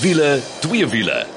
wiele, twee wiele.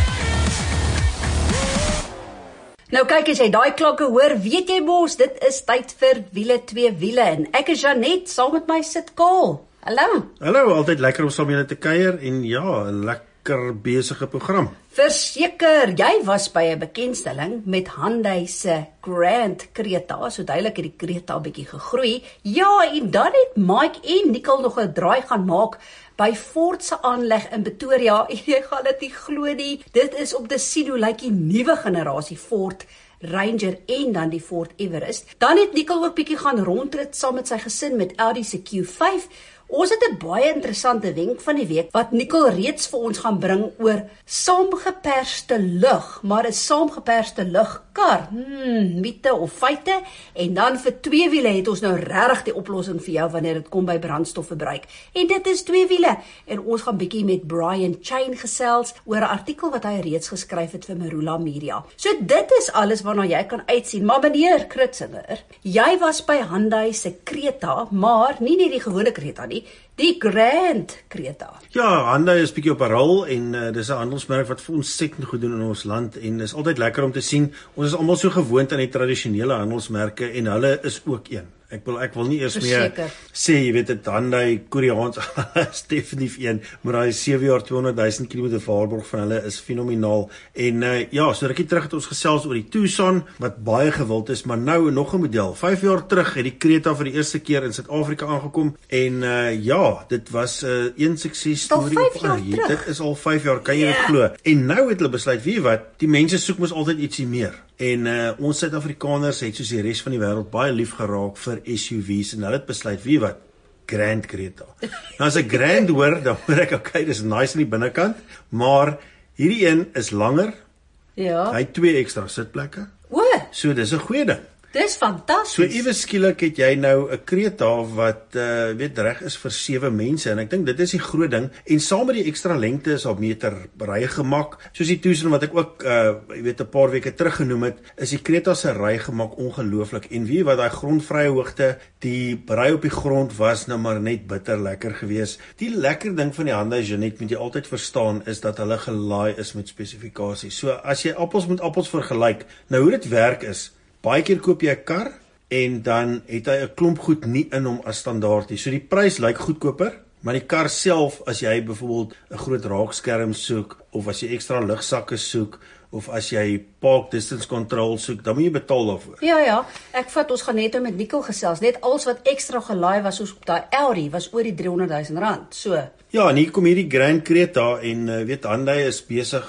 Nou kyk, as jy daai klokke hoor, weet jy mos, dit is tyd vir wiele, twee wiele. En ek is Janet, saam met my sit Kaal. Hallo. Hallo, altyd lekker om saam julle te kuier en ja, 'n lekker besige program. Verseker, jy was by 'n bekendstelling met Hyundai se Grand Creta, so duidelik het die Creta 'n bietjie gegroei. Ja, en dan het Mike en Nicole nog 'n draai gaan maak by Ford se aanleg in Pretoria. Jy gaan dit nie glo nie. Dit is om te sien hoe lyk die nuwe generasie Ford Ranger en dan die Ford Everest. Dan het Nicole ook bietjie gaan rondrit saam met sy gesin met Audi se Q5. Ons het 'n baie interessante wenk van die week wat Nicole reeds vir ons gaan bring oor saamgeperste lug, maar 'n saamgeperste lugkar. Mite of feite? En dan vir twee wiele het ons nou regtig die oplossing vir jou wanneer dit kom by brandstofverbruik. En dit is twee wiele. En ons gaan bietjie met Brian Chain gesels oor 'n artikel wat hy reeds geskryf het vir Marula Media. So dit is alles waarna jy kan uitsien. Maar meneer Kritzinger, jy was by Hyundai se Creta, maar nie net die gewone Creta nie, die Grand Creta. Ja, Hyundai is bietjie op 'n rol en dis 'n handelsmerk wat vir ons sekond goed doen in ons land en is altyd lekker om te sien. Ons is almal so gewoond aan die tradisionele handelsmerke en hulle is ook een. Ek wil nie eers meer sê, jy weet dit Hyundai, Koreaans is definitief een, maar daai 7 jaar 200,000 km waarborg van hulle is fenomenaal. En ja, so rukkie terug het ons gesels oor die Tucson wat baie gewild is, maar nou nog 'n model. 5 jaar terug het die Creta vir die eerste keer in Suid-Afrika aangekom en ja, dit was een sukses storie. Dit is al 5 jaar, kan jy dit glo? En nou het hulle besluit, weet jy wat, die mense soek mos altyd ietsie meer. En ons Suid-Afrikaners het soos die res van die wêreld baie lief geraak vir SUV's en hulle het besluit, wie wat? Grand Creta. Nou as ek Grand hoor, dan hoor ek, okay, dis nice aan die binnekant, maar hierdie een is langer. Ja. Hy het 2 ekstra sitplekke. O, So dis 'n goeie ding. dis fantasties. So ewe skielik het jy nou 'n Creta wat weet reg is vir 7 mense en ek dink dit is die groot ding en saam met die ekstra lengte is op meter rygemak. Soos die Tucson wat ek ook jy weet 'n paar weke terug genoem het, is die Creta se rygemak ongelooflik en weet jy wat, daai grondvrye hoogte, die ry op die grond was nou maar net bitter lekker geweest. Die lekker ding van die Hyundai Janet moet jy altyd verstaan is dat hulle gelaai is met spesifikasies. So as jy appels met appels vergelyk, nou hoe dit werk is, baie keer koop jy 'n kar en dan het hy 'n klomp goed nie in hom as standaard nie. So die prys lyk goedkoper, maar die kar self, as jy byvoorbeeld 'n groot raakskerm soek of as jy ekstra lugsakke soek of as jy park distance control soek, dan moet jy betaal daarvoor. Ja, ek vat, ons gaan net met Nicole gesels. Net alles wat ekstra gelaai was soos op daai Audi was oor die R300,000. So. Ja, en hier kom hierdie Grand Creta en weet Hyundai is besig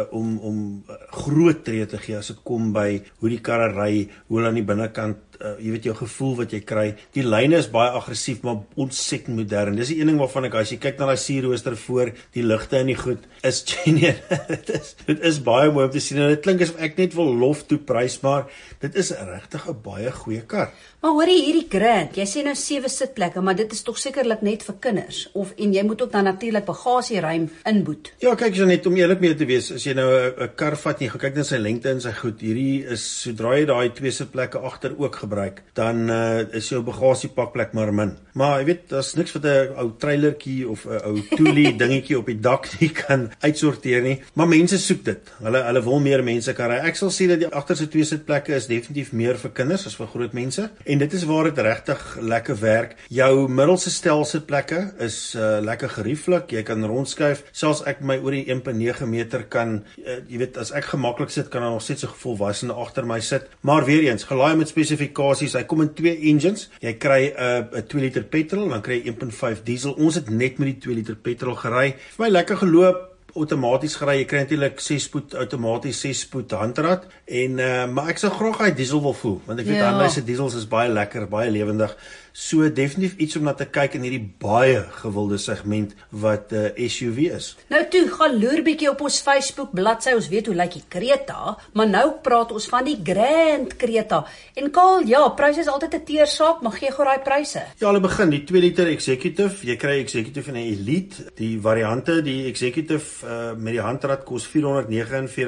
om groot tree te gee as dit kom by hoe die karre ry, hoe hulle aan die binnekant jy weet jou gevoel wat jy kry. Die lyne is baie aggressief, maar ontsettend modern. Dis die een ding waarvan ek as jy kyk na daai sierrooster voor, die ligte en die goed is genuine. dit is baie mooi om te sien en dit klink asof ek net wil lof toe prys, maar dit is regtig 'n baie goeie kar. Maar hoorie, hierdie Grand, jy sê nou 7 sitplekke, maar dit is tog sekerlik net vir kinders. En jy moet ook dan natuurlik bagasieruim inboet. Ja, kyk jy net om eerlik mee te wees, as jy nou 'n kar vat en jy gaan kyk na sy lengte en sy goed, hierdie is sodra jy daai 2 sitplekke agter ook gebruik, dan is jou bagasiepakplek maar min. Maar jy weet, daar's niks wat 'n ou trailertjie of 'n ou toelie dingetjie op die dak nie kan uitsorteer nie, maar mense soek dit. Hulle wil meer mense kan ry. Ek sal sê dat die agterste 2 sitplekke is definitief meer vir kinders as vir groot mense. En dit is waar dit regtig lekker werk. Jou middelste stel sitplekke is lekker gerieflik. Jy kan rondskuif. Selfs ek my oor die 1.9 meter kan jy weet, as ek gemaklik sit, kan daar nog steeds 'n volwassene agter my sit. Maar weer eens, gelaai met spesifikasies. Hy kom in 2 engines. Jy kry 'n 2 liter petrol, dan kry jy 1.5 diesel. Ons het net met die 2 liter petrol gery. Vir my lekker geloop. Outomaties gery, jy kry natuurlik 6 spoed outomaties, 6 spoed handrat en maar ek sou graag hy diesel wil voel, want ek weet Hyundai se diesels is baie lekker, baie lewendig. So definitief iets om na te kyk in hierdie baie gewilde segment wat SUV is. Nou toe, gaan loer bietjie op ons Facebook bladsy, ons weet hoe lyk die Creta, maar nou praat ons van die Grand Creta. En Kaal, ja, pryse is altyd 'n teersaak, maar gee gou daai pryse. Ja, hulle begin die 2 liter Executive, jy kry Executive en 'n Elite, die variante, die Executive met die handrat kos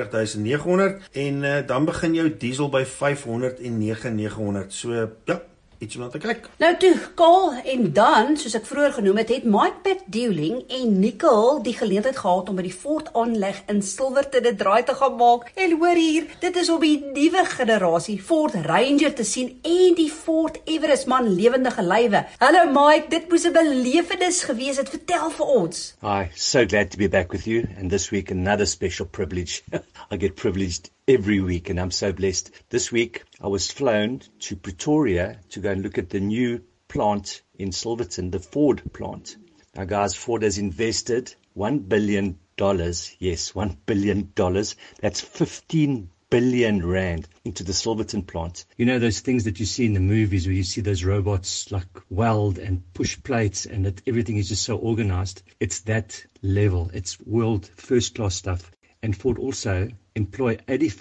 449.900 en dan begin jou diesel by 509.900. So ja, iets om na te kyk. Nou toe, Karl, en dan, soos ek vroeër genoem het, het Mike Perdewling en Nicole die geleentheid gehad om by die Ford aanleg in Silverton 'n draai te gaan maak. En hoor hier, dit is om die nuwe generasie Ford Ranger te sien en die Ford Everest, man, lewendige lywe. Hallo Mike, dit moes 'n belewenis gewees het. Vertel vir ons. Hi, so glad to be back with you, and this week another special privilege. I get privileged every week and I'm so blessed. This week I was flown to Pretoria to go and look at the new plant in Silverton, the Ford plant. Now guys, Ford has invested $1 billion, yes, $1 billion, that's 15 billion rand into the Silverton plant. You know those things that you see in the movies where you see those robots like weld and push plates and that everything is just so organized? It's that level. It's world first class stuff. And Ford also employ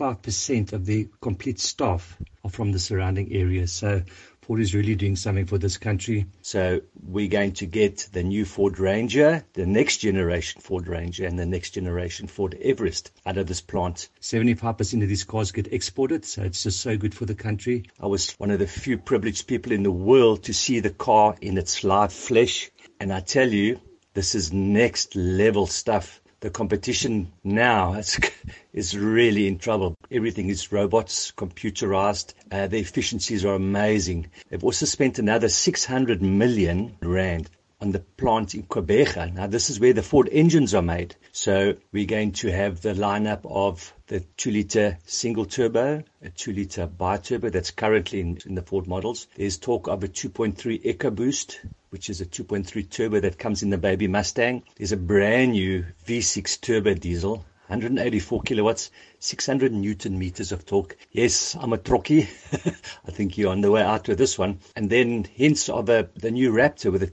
85% of the complete staff are from the surrounding areas. So Ford is really doing something for this country. So we're going to get the new Ford Ranger, the next generation Ford Ranger, and the next generation Ford Everest out of this plant. 75% of these cars get exported, so it's just so good for the country. I was one of the few privileged people in the world to see the car in its live flesh. And I tell you, this is next level stuff. The competition now is really in trouble. Everything is robots, computerized. The efficiencies are amazing. They've also spent another 600 million rand on the plant in Quebec. Now this is where the Ford engines are made. So we're going to have the lineup of the 2-litre single turbo, a 2-litre bi-turbo that's currently in the Ford models. There's talk of a 2.3 EcoBoost, which is a 2.3 turbo that comes in the baby Mustang. There's a brand new V6 turbo diesel, 184 kilowatts, 600 Newton meters of torque. Yes, I'm a trokkie. I think you're on the way out with this one. And then hints of the new Raptor with a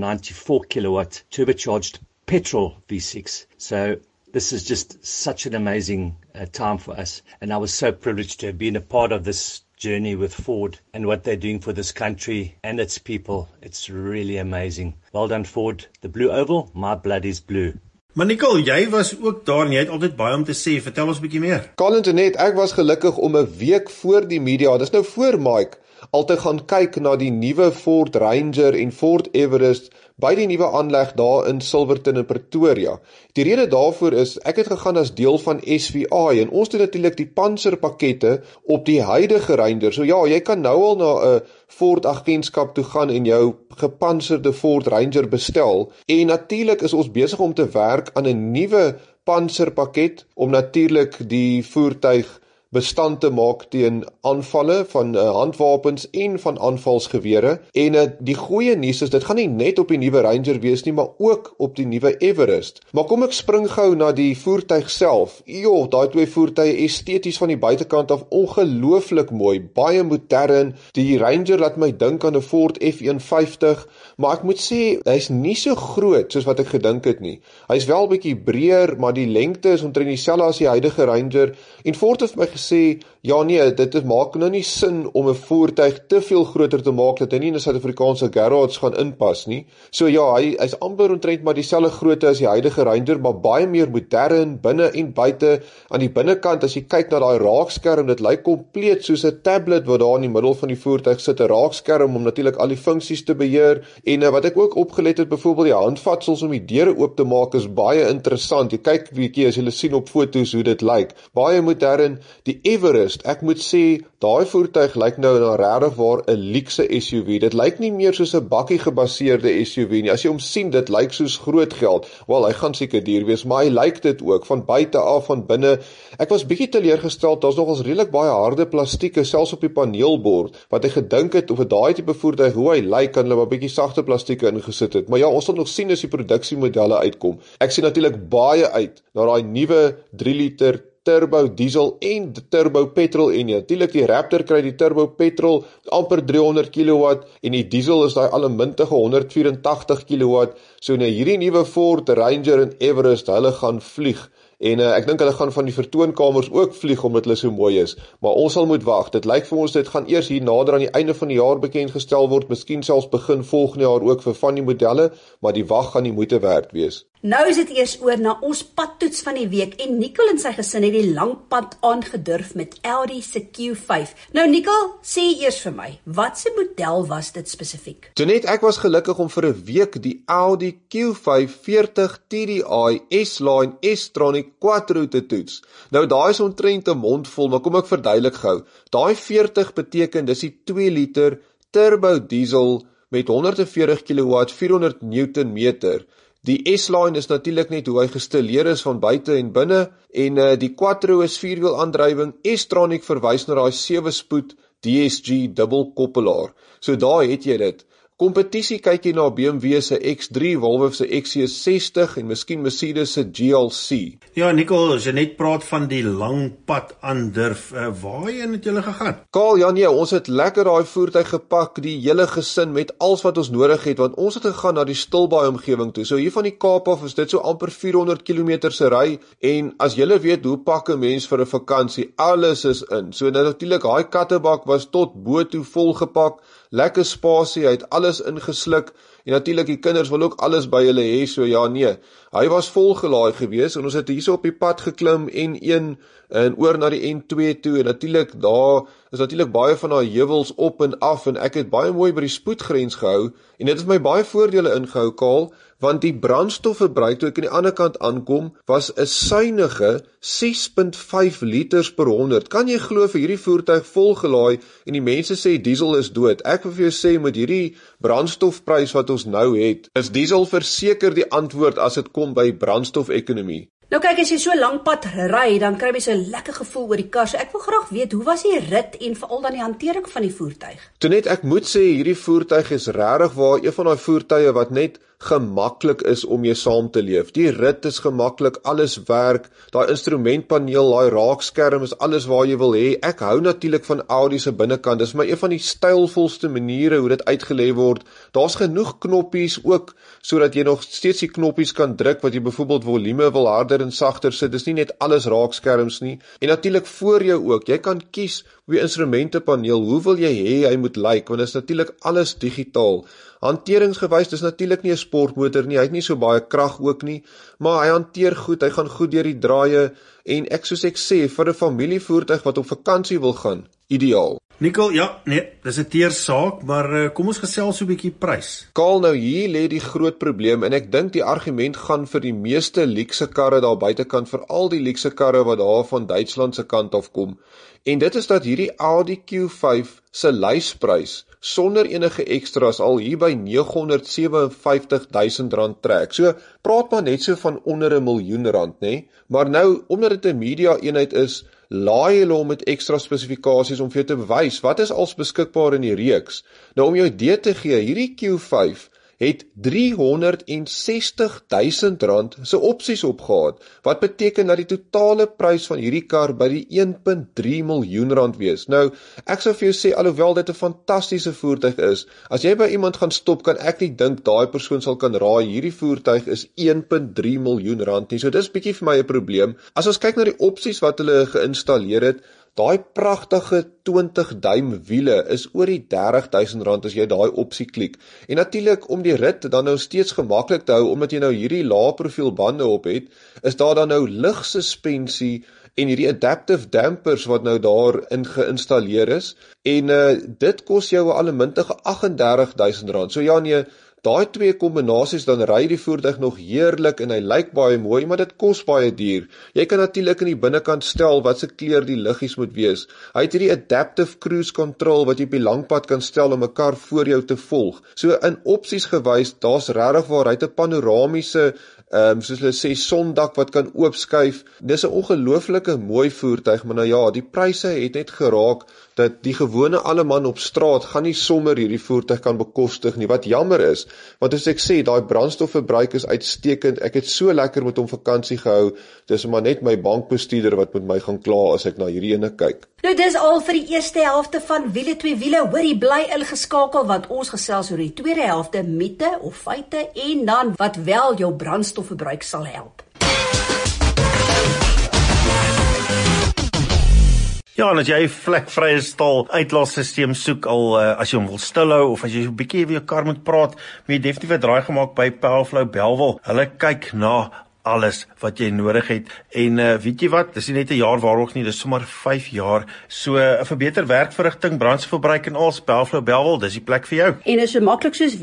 294 kilowatt turbocharged petrol V6. So this is just such an amazing time for us. And I was so privileged to have been a part of this journey with Ford and what they're doing for this country and its people. It's really amazing. Well done, Ford. The Blue Oval, my blood is blue. Maar Nicole, jy was ook daar en jy het altyd baie om te sê. Vertel ons 'n bietjie meer. Colin en net, ek was gelukkig om 'n week voor die media, dis nou voor Mike, al te gaan kyk na die nuwe Ford Ranger en Ford Everest by die nuwe aanleg daar in Silverton in Pretoria. Die rede daarvoor is, ek het gegaan as deel van SVI en ons doen natuurlik die panserpakkette op die huidige Ranger. So ja, jy kan nou al na 'n Ford agentskap toe gaan en jou gepantserde Ford Ranger bestel. En natuurlik is ons besig om te werk aan 'n nuwe panserpakket om natuurlik die voertuig bestand te maak teen aanvalle van handwapens en van aanvalsgewere. En die goeie nuus is, dit gaan nie net op die nuwe Ranger wees nie, maar ook op die nuwe Everest. Maar kom ek spring gou na die voertuig self. Jo, daai twee voertuie esteties van die buitekant af ongelooflik mooi, baie modern. Die Ranger laat my dink aan 'n Ford F150, maar ek moet sê, hy's nie so groot soos wat ek gedink het nie. Hy's wel bietjie breër, maar die lengte is omtrent dieselfde as die huidige Ranger. En Ford het my gesê, ja nee, dit maak nou nie sin om 'n voertuig te veel groter te maak dat hy nie in 'n Suid-Afrikaanse garage gaan inpas nie. So ja, hy's amper omtrent maar dieselfde grootte as die huidige Ranger, maar baie meer modern binne en buite. Aan die binnekant, as jy kyk na daai raakskerm, dit lyk kompleet soos 'n tablet wat daar in die middel van die voertuig sit, 'n raakskerm om natuurlik al die funksies te beheer. En wat ek ook opgelet het, byvoorbeeld die handvatsels om die deure oop te maak is baie interessant. Jy kyk bietjie as jy sien op foto's hoe dit lyk. Baie modern. Die Everest, ek moet sê, daai voertuig lyk nou na regtig waar 'n luukse SUV. Dit lyk nie meer soos 'n bakkie gebaseerde SUV nie. As jy hom sien, dit lyk soos groot geld. Wel, hy gaan seker duur wees, maar hy lyk dit ook van buite af, van binne. Ek was bietjie teleurgestel, daar's nogals redelik baie harde plastieke selfs op die paneelbord. Wat ek gedink het of dit daai tipe voertuig hoe hy lyk, kan hulle maar bietjie sagte plastieke ingesit het. Maar ja, ons sal nog sien as die produksiemodelle uitkom. Ek sien natuurlik baie uit na daai nuwe 3-liter turbo diesel en turbo petrol en natuurlik die Raptor kry die turbo petrol amper 300 kilowatt en die diesel is daai allemintige 184 kilowatt. So nou hierdie nuwe Ford Ranger en Everest, hulle gaan vlieg. En ek dink hulle gaan van die vertoonkamers ook vlieg omdat hulle so mooi is. Maar ons sal moet wag. Dit lyk vir ons dit gaan eers hier nader aan die einde van die jaar bekend gestel word, miskien selfs begin volgende jaar ook vir van die modelle, maar die wag gaan die moeite werd wees. Nou is dit eers oor na ons padtoets van die week en Nicole en sy gesin het die lang pad aangedurf met Audi se Q5. Nou Nicole, sê eers vir my, wat se model was dit spesifiek? Janet, ek was gelukkig om vir 'n week die Audi Q5 40 TDI S-Line S-Tronic Quattro te toets. Nou daai is omtrent 'n mond vol, maar kom ek verduidelik gou. Daai 40 beteken dis die 2 liter turbo diesel met 140 kW 400 Newtonmeter. Die S-Line is natuurlik net hoe hy gestileer is van buite en binne en die Quattro is 4-wiel aandrywing. S-Tronic verwys na daai 7-spoed DSG dubbelkoppelaar. So daar het jy dit. Kompetisie kyk jy na BMW se X3, Volvo se XC60 en miskien Mercedes se GLC. Ja, Nicole, as jy net praat van die lang pad aandurf, waarheen het julle gegaan? Kaal, ja nee, ons het lekker daai voertuig gepak, die hele gesin met alles wat ons nodig het, want ons het gegaan na die Stilbaai omgewing toe. So hier van die Kaap af is dit so amper 400 km se ry en as julle weet hoe pak 'n mens vir 'n vakansie, alles is in. So natuurlik, daai kattebak was tot bo toe volgepak, lekker spasie, hy het alles ingesluk en natuurlik die kinders wil ook alles by hulle hê, so ja nee, hy was volgelaai gewees en ons het hierso op die pad geklim N1 en oor na die N2 toe en natuurlik daar is natuurlik baie van daai heuwels op en af en ek het baie mooi by die spoedgrens gehou en dit het my baie voordele ingehou, Kaal, want die brandstofverbruik toe ek aan die ander kant aankom was 'n suiwige 6.5 liters per 100. Kan jy glo vir hierdie voertuig volgelaai en die mense sê diesel is dood? Ek wil vir jou sê met hierdie brandstofprys wat ons nou het, is diesel verseker die antwoord as dit kom by brandstofekonomie. Nou kyk, as jy so lank pad ry, dan kry jy so 'n lekker gevoel oor die kar. So ek wil graag weet, hoe was die rit en veral dan die hantering van die voertuig? Tonet, ek moet sê hierdie voertuig is regtig waar een van daai voertuie wat net gemaklik is om mee saam te leef. Die rit is gemaklik, alles werk, daai instrumentpaneel, daai raakskerm is alles waar jy wil hê. Ek hou natuurlik van Audi se binnekant. Dis my een van die stylvolste maniere hoe dit uitgelê word. Daar's genoeg knoppies ook sodat jy nog steeds die knoppies kan druk wat jy byvoorbeeld volume wil harder en sagter sit. Dis nie net alles raakskerms nie. En natuurlik voor jou ook. Jy kan kies op die instrumentepaneel hoe wil jy hê hy moet lyk, want dit is natuurlik alles digitaal. Hanteringsgewys, dis natuurlik nie 'n sportmotor nie, hy het nie so baie krag ook nie, maar hy hanteer goed, hy gaan goed deur die draaie en soos ek sê, vir 'n familievoertuig wat op vakansie wil gaan, ideaal. Nicole, ja, nee, dis 'n teersaak, maar kom ons gesels so 'n bietjie prys. Kaal, nou hier lê die groot probleem en ek dink die argument gaan vir die meeste luukse karre daar buitekant, vir al die luukse karre wat daar van Duitsland se kant af kom. En dit is dat hierdie Audi Q5 se lysprys sonder enige ekstra's al hier by R957.000 trek. So praat maar net so van onder R1 miljoen, nê? Maar nou omdat dit 'n media eenheid is, laai hulle hom met ekstra spesifikasies om vir jou te bewys wat is als beskikbaar in die reeks. Nou om jou idee te gee, hierdie Q5 het R360.000 se opsies opgehad, wat beteken dat die totale prys van hierdie kar by die R1.3 miljoen wees. Nou, ek sou vir jou sê, alhoewel dit 'n fantastiese voertuig is, as jy by iemand gaan stop, kan ek nie dink daai persoon sal kan raai, hierdie voertuig is R1.3 miljoen nie, so dis bietjie vir my 'n probleem. As ons kyk na die opsies wat hulle geïnstalleer het, daai pragtige 20 duim wiele is oor die R30.000 as jy daai opsie klik. En natuurlik om die rit dan nou steeds gemaklik te hou, omdat jy nou hierdie lae profiel bande op het, is daar dan nou ligsuspensie en hierdie adaptive dampers wat nou daarin geïnstalleer is. En dit kos jou 'n allemintige R38.000. So ja nee, daai twee kombinasies, dan ry die voertuig nog heerlik en hy lyk baie mooi, maar dit kos baie duur. Jy kan natuurlik in die binnekant stel wat se kleur die liggies moet wees. Hy het hierdie adaptive cruise control wat jy op die langpad kan stel om 'n kar voor jou te volg. So in opsies gewys, daar's regtig waar hy 'n panoramiese soos hulle sê, sondak wat kan oopskuif. Dis 'n ongelooflike mooi voertuig, maar nou ja, die pryse het net geraak dat die gewone alle man op straat gaan nie sommer hierdie voertuig kan bekostig nie, wat jammer is, want as ek sê, daai brandstofverbruik is uitstekend, ek het so lekker met hom vakansie gehou, dis maar net my bankbestuurder wat met my gaan kla as ek na hierdie ene kyk. Nou dis al vir die eerste helfte van Wiele twee wiele, hoorie bly ingeskakel, want ons gesels oor die tweede helfte, mite of feite, en dan wat wel jou brandstofverbruik sal help. Ja, en as jy 'n vlekvrye stal uitlaatstelsel soek al as jy hom wil stilhou of as jy so 'n bietjie oor jou kar moet praat, moet jy definitief 'n draai gemaak by Powerflow Bellville. Hulle kyk na alles wat jy nodig het en weet jy wat, dis nie net 'n jaar waarborg nie, dis sommer 5 jaar. So 'n verbeter werkverrigting, brandstofverbruik en al, Powerflow Bellville, dis die plek vir jou. En is so maklik soos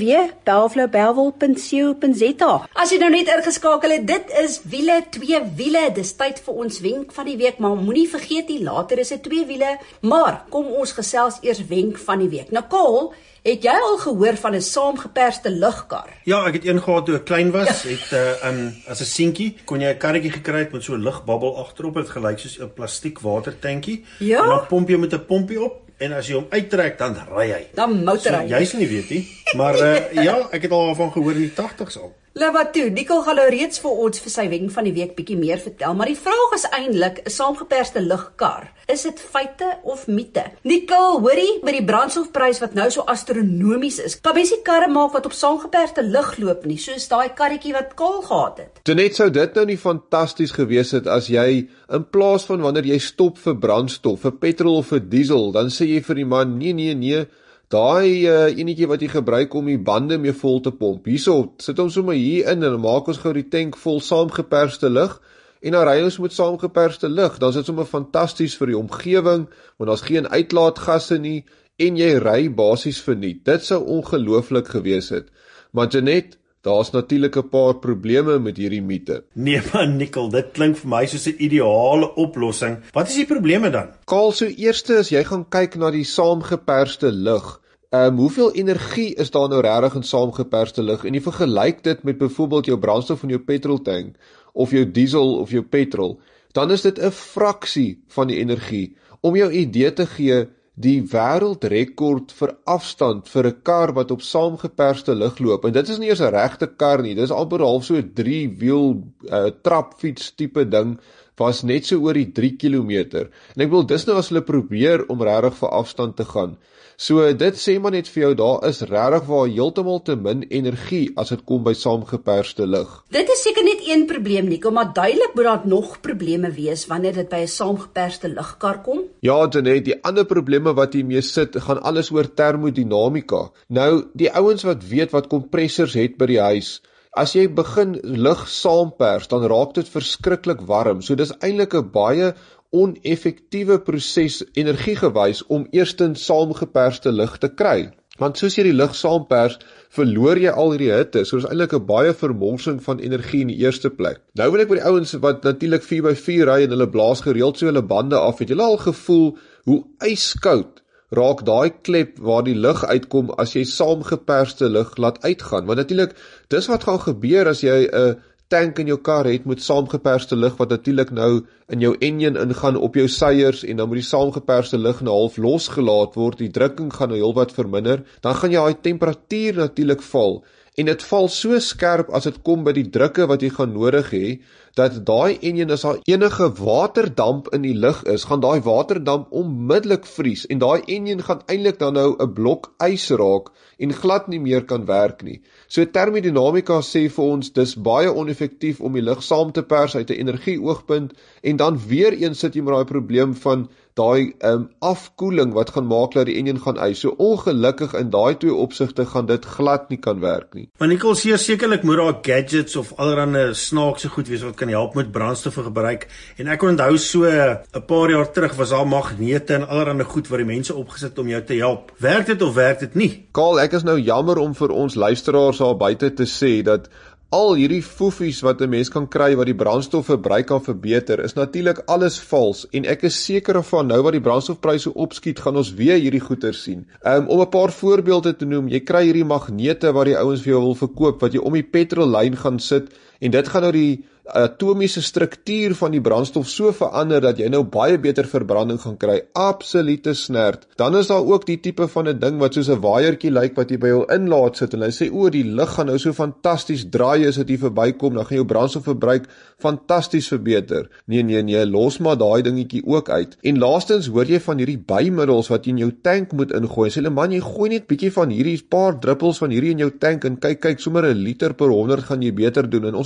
www.powerflowbellville.co.za. As jy nou net ingeskakel het, dit is wiele, 2 wiele. Dis tyd vir ons wenk van die week, maar moenie vergeet nie, later is dit 2 wiele. Maar kom ons gesels eers wenk van die week. Nicole, het jy al gehoor van 'n saamgeperste lugkar? Ja, ek het een gehad toe ek klein was, as 'n seentjie, kon jy 'n karretjie gekry het met so 'n lugbabbel agterop, het gelyk soos 'n plastiek watertankie. Ja? En dan pomp jy met 'n pompie op en as jy hom uittrek, dan ry hy. Dan motor hy. So, jy sal nie weet nie, maar ja, ek het al daarvan gehoor in die 80's al. Wat toe, Nicole gaan nou reeds vir ons vir sy wenk van die week bietjie meer vertel, maar die vraag is eintlik, 'n saamgeperste lugkar, is dit feite of mite? Nicole, hoorie, met die brandstofprys wat nou so astronomies is, kan mens nie karre maak wat op saamgeperste lug loop nie, soos daai karretjie wat Kaal gehad het. Net sou dit nou nie fantasties gewees het as jy, in plaas van wanneer jy stop vir brandstof, vir petrol of vir diesel, dan sê jy vir die man, nee, daai enetjie wat jy gebruik om die bande mee vol te pomp, hierso, sit hom sommer hier in en dan maak ons gou die tank vol saamgeperste lug en dan ry ons met saamgeperste lug. Dan is dit sommer fantasties vir die omgewing, want daar's geen uitlaatgasse nie en jy ry basies verniet. Dit sou ongelooflik gewees het. Maar Janet, daar's natuurlik 'n paar probleme met hierdie mite. Nee man, Nicole, dit klink vir my soos 'n ideale oplossing. Wat is die probleme dan? Kaal, so eerste as jy gaan kyk na die saamgeperste lug, hoeveel energie is daar nou regtig in saamgeperste lug? En jy vergelyk dit met byvoorbeeld jou brandstof in jou petroltank, of jou diesel of jou petrol, dan is dit 'n fraksie van die energie. Om jou idee te gee, die wêreldrekord vir afstand vir 'n kar wat op saamgeperste lug loop, en dit is nie eers 'n regte kar nie, dit is amper half so 'n 3-wiel trapfiets tipe ding, was net so oor die 3 kilometer. En ek wil dis nou as hulle probeer om regtig vir afstand te gaan. So dit sê maar net vir jou, daar is regtig waar heeltemal te min energie as dit kom by saamgeperste lug. Dit is seker net een probleem, Nico, maar duidelik moet daar nog probleme wees wanneer dit by 'n saamgeperste lugkar kom. Ja, Janet, die ander probleme wat hiermee sit, gaan alles oor termodinamika. Nou, die ouens wat weet wat kompressors het by die huis, as jy begin lug saampers, dan raak dit verskriklik warm. So dis eintlik 'n baie oneffektiewe proses energiegewys om eerstens saamgeperste lug te kry. Want soos jy die lug saampers, verloor jy al hierdie hitte, so is eintlik 'n baie vermorsing van energie in die eerste plek. Nou wil ek by die ouens wat natuurlik 4x4 ry en hulle blaas gereeld so hulle bande af, het julle al gevoel hoe ijskoud raak daai klep waar die lug uitkom as jy saamgeperste lug laat uitgaan? Want natuurlik, dis wat gaan gebeur as jy 'n tank in jou kar het met saamgeperste lug wat natuurlik nou in jou enjin ingaan op jou seiers en dan moet die saamgeperste lug nou half losgelaat word, die drukking gaan nou heelwat verminder, dan gaan jy daai temperatuur natuurlik val en dit val so skerp as dit kom by die drukke wat jy gaan nodig hê, dat daai enjin, as daar enige waterdamp in die lug is, gaan daai waterdamp onmiddellik vries en daai enjin gaan eintlik dan nou 'n blok ys raak en glad nie meer kan werk nie. So termodinamika sê vir ons, dis baie oneffektief om die lug saam te pers uit 'n energieoogpunt en dan weer eens sit jy met daai probleem van daai afkoeling wat gaan maak dat die enjin gaan ys. So ongelukkig in daai twee opsigte gaan dit glad nie kan werk nie. Maar Nicole, sekerlik moet daar gadgets of allerlei snaakse goed wees wat kan help met brandstoffe gebruik. En ek onthou so 'n paar jaar terug was daar magnete en allerlei goed wat die mense opgesit om jou te help. Werk dit of werk dit nie? Kaal, ek is nou jammer om vir ons luisteraars daar buite te sê dat al hierdie foefies wat 'n mens kan kry wat die brandstofverbruik kan verbeter, is natuurlik alles vals en ek is seker van nou wat die brandstofpryse opskiet, gaan ons weer hierdie goeder sien. Om 'n paar voorbeelde te noem, jy kry hierdie magnete wat die ouens vir jou wil verkoop, wat jy om die petrollyn gaan sit en dit gaan nou die atomiese struktuur van die brandstof so verander dat jy nou baie beter verbranding gaan kry. Absolute snert. Dan is daar ook die tipe van 'n ding wat soos 'n waaiertjie lyk wat jy by jou inlaat sit en hy sê o, die lug gaan nou so fantasties draai as dit hier verbykom, dan gaan jou brandstofverbruik fantasties verbeter. Nee, los maar daai dingetjie ook uit. En laastens hoor jy van hierdie bymiddels wat jy in jou tank moet ingooi. Sê hulle man, jy gooi net bietjie van hierdie paar druppels van hierdie in jou tank en kyk sommer 1 liter per 100 gaan jy beter doen. En ons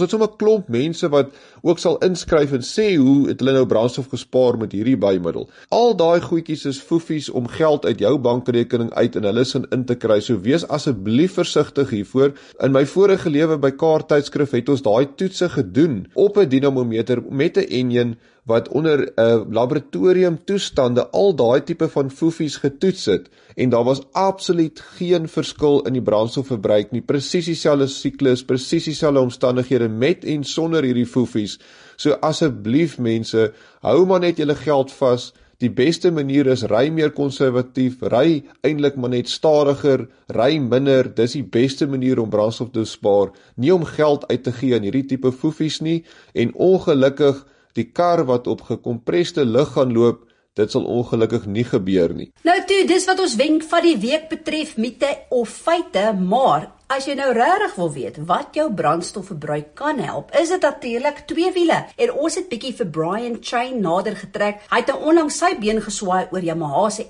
het sommer 'n klomp mense wat ook sal inskryf en sê hoe het hulle nou brandstof gespaar met hierdie bymiddel. Al daai goedjies is foefies om geld uit jou bankrekening uit en hulle sin in te kry. So wees asseblief versigtig hiervoor. In my vorige lewe by Kaarttydskrif het ons daai toetse gedoen op 'n dinamometer met 'n enjin wat onder laboratorium toestande al daai tipe van foefies getoets het en daar was absoluut geen verskil in die brandstofverbruik nie, presies dieselfde siklus, presies dieselfde omstandighede met en sonder hierdie foefies. So asseblief mense, hou maar net julle geld vas. Die beste manier is ry meer konservatief, ry eintlik maar net stadiger, ry minder, dis die beste manier om brandstof te spaar, nie om geld uit te gee aan hierdie tipe foefies nie, en ongelukkig die kar wat op gekompreste lug gaan loop, dit sal ongelukkig nie gebeur nie. Nou toe, dis wat ons wenk van die week betref, mite of feite, maar as jy nou regtig wil weet wat jou brandstofverbruik kan help, is dit natuurlik 2 wiele. En ons het bietjie vir Brian Chain nader getrek. Hy het onlangs sy been geswaai oor Yamaha se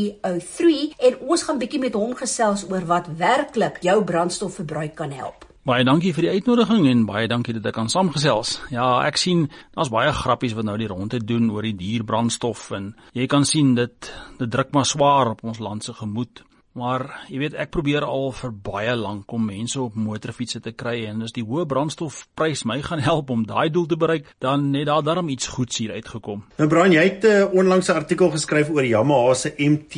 MT-03 en ons gaan bietjie met hom gesels oor wat werklik jou brandstofverbruik kan help. Baie dankie vir die uitnodiging en baie dankie dat ek kan saamgesels. Ja, ek sien, daar's baie grappies wat nou die ronde doen oor die duur brandstof en jy kan sien dit druk maar swaar op ons land se gemoed. Maar jy weet, ek probeer al vir baie lank om mense op motorfietsse te kry en as die hoë brandstofprys my gaan help om daai doel te bereik, dan het daar darm iets goeds hier uitgekom. Nou Brian, jy het onlangs 'n artikel geskryf oor Yamaha se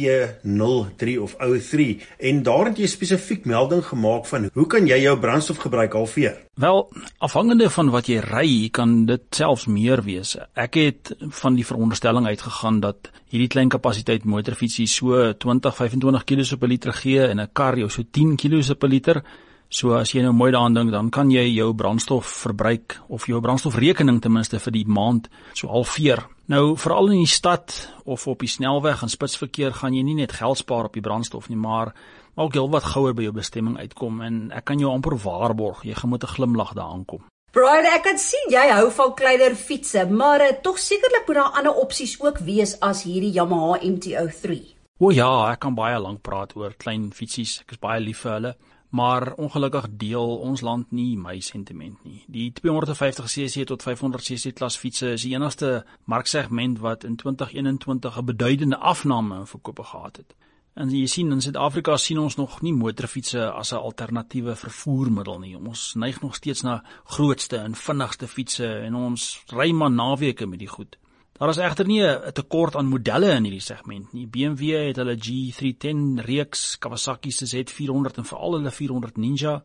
MT-03 of 03 en daar het jy spesifiek melding gemaak van hoe kan jy jou brandstofgebruik halveer? Wel, afhangende van wat jy ry, kan dit selfs meer wees. Ek het van die veronderstelling uitgegaan dat hierdie klein kapasiteit motorfietsie so 20-25 kg per liter gee en 'n kar jou so 10 kg per liter. So as jy nou mooi daaraan dink, dan kan jy jou brandstofverbruik of jou brandstofrekening ten minste vir die maand so halveer. Nou, veral in die stad of op die snelweg en spitsverkeer gaan jy nie net geld spaar op die brandstof nie, maar ook heel wat gouer by jou bestemming uitkom en ek kan jou amper waarborg, jy gaan met 'n glimlag daar aankom. Brian, ek kan sien jy hou van kleiner fietsse, maar tog sekerlik moet daar ander opsies ook wees as hierdie Yamaha MT-03. O ja, ek kan baie lank praat oor klein fietsies, ek is baie lief vir hulle, maar ongelukkig deel ons land nie my sentiment nie. Die 250cc tot 500cc klas fietsse is die enigste marksegment wat in 2021 'n beduidende afname in verkope gehad het. En jy sien, in Suid-Afrika sien ons nog nie motorfietsse as 'n alternatiewe vervoermiddel nie. Ons neig nog steeds na grootste en vinnigste fietsse en ons ry maar naweke met die goed. Daar is egter nie 'n tekort aan modelle in hierdie segment nie. BMW het hulle G310 reeks, Kawasaki se Z400 en veral hulle 400 Ninja,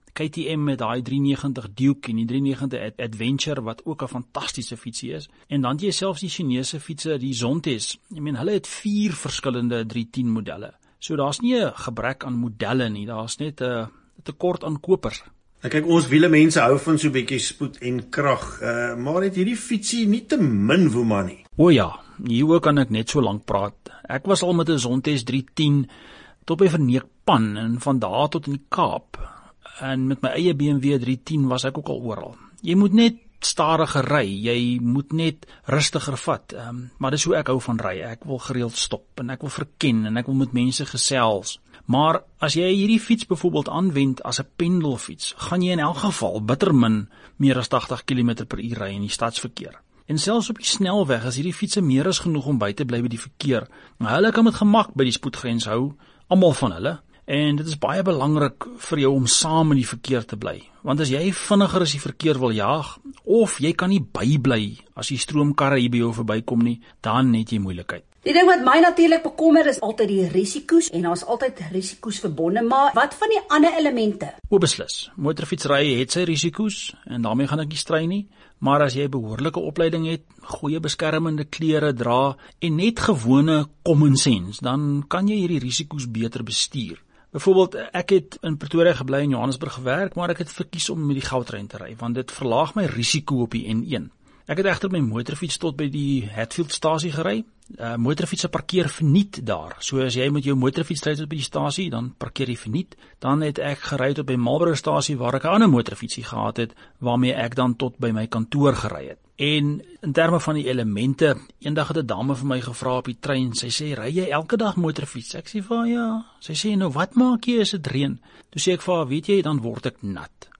KTM met daai 390 Duke en die 390 Adventure wat ook 'n fantastiese fietsie is. En dan het jy selfs die Chinese fietsse, die Zontes. Hulle het 4 verskillende 310 modelle. So daar's nie 'n gebrek aan modelle nie, daar's net 'n tekort aan kopers. Nou kyk, ons wiele mense hou van so 'n bietjie spoed en krag, maar het hierdie fietsie nie te min woema nie. O ja, hieroor kan ek net so lank praat. Ek was al met 'n Zontes 310 tot by Verneekpan en van daar tot in die Kaap. En met my eie BMW 310 was ek ook al oral. Jy moet net stadiger ry, jy moet net rustiger vat, maar dis hoe ek hou van ry. Ek wil gereeld stop en ek wil verken en ek wil met mense gesels. Maar as jy hierdie fiets byvoorbeeld aanwend as 'n pendelfiets, gaan jy in elk geval bitter min meer as 80 km per uur ry in die stadsverkeer. En selfs op die snelweg is hierdie fietsse meer as genoeg om by te bly by die verkeer. Maar hulle kan met gemak by die spoedgrens hou, almal van hulle. En dit is baie belangrik vir jou om saam in die verkeer te bly. Want as jy vinniger as die verkeer wil jaag, of jy kan nie bybly as die stroomkarre hier by jou verbykom nie, dan het jy moeilikheid. Die ding wat my natuurlik bekommer is altyd die risiko's en daar's altyd risiko's verbonde, maar wat van die ander elemente? Beslis. Motorfietsry het sy risiko's en daarmee gaan ek nie stry nie, maar as jy behoorlike opleiding het, goeie beskermende klere dra en net gewone common sense, dan kan jy hierdie risiko's beter bestuur. Byvoorbeeld, ek het in Pretoria gebly en Johannesburg gewerk, maar ek het verkies om met die Goudtrein te ry, want dit verlaag my risiko op die N1. Ek het egter my motorfiets tot by die Hatfield-stasie gery. Motorfietsse parkeer verniet daar. So as jy met jou motorfiets ry tot by die stasie, dan parkeer jy verniet. Dan het ek gery tot by Marlborough-stasie waar ek 'n ander motorfietsie gehad het, waarmee ek dan tot by my kantoor gery het. En in terme van die elemente, eendag het 'n dame vir my gevra op die trein, sy sê, ry jy elke dag motorfiets? Ek sê vir haar, ja. Sy sê, nou wat maak jy as dit reën? Toe sê ek vir haar, weet jy, dan word ek nat.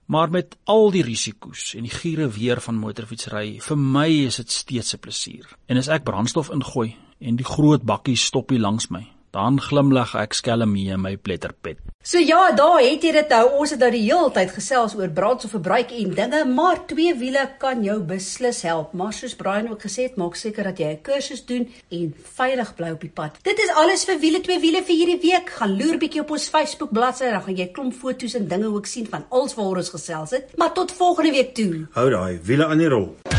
Maar met al die risiko's en die giere weer van motorfietsry, vir my is dit steeds 'n plesier. En as ek brandstof ingooi en die groot bakkie stoppie langs my, dan glimlag ek skelm mee in my pletterpet. So ja, daar het jy dit nou. Ons het nou die hele tyd gesels oor brandstofverbruik en dinge, maar 2 wiele kan jou beslis help. Maar soos Brian ook gesê het, maak seker dat jy 'n kursus doen en veilig bly op die pad. Dit is alles vir wiele 2 wiele vir hierdie week. Gaan loer bietjie op ons Facebook bladsy, dan gaan jy klomp foto's en dinge ook sien van alles waaroor ons gesels het. Maar tot volgende week toe. Hou daai wiele aan die rol.